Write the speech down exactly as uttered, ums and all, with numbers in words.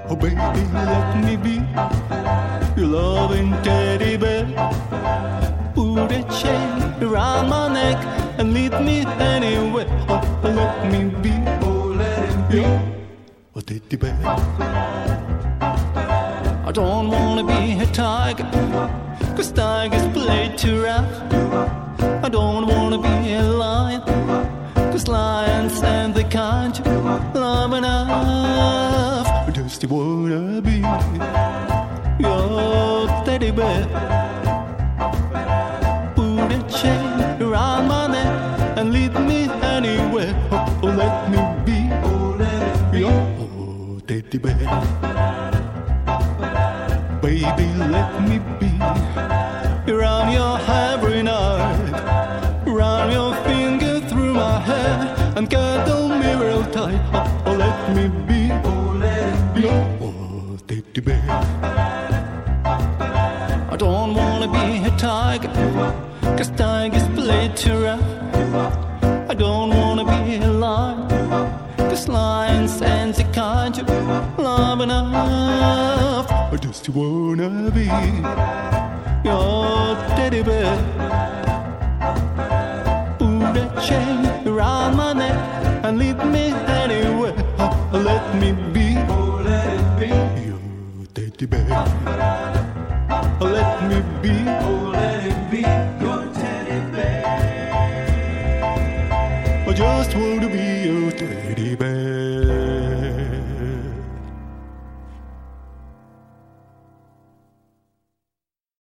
Oh baby, let me be your loving teddy bear. Put a chain around my neck and lead me anywhere. Oh, let me be, oh let him be your teddy bear. I don't wanna be a tiger, 'cause tigers play too rough. I don't wanna be a lion, 'cause lions and the kind you love enough. I just wanna be your teddy bear. Put a chain around my neck and lead me anywhere. Oh, oh let me be, oh let it be your oh, teddy bear. Baby, let me be around your every night. Run your finger through my hair and cuddle me real tight. Oh, oh let me be, oh let it be your oh, teddy bear. I don't wanna be a tiger, 'cause tigers play too rough. I don't wanna be a lion, 'cause lions and the kind you love enough. I just wanna be your teddy bear. Put a chain around my neck and lead me anywhere. Oh, let me be, oh let it be your teddy bear. Oh, let me be, oh let it be your teddy bear. I just want to be your teddy bear.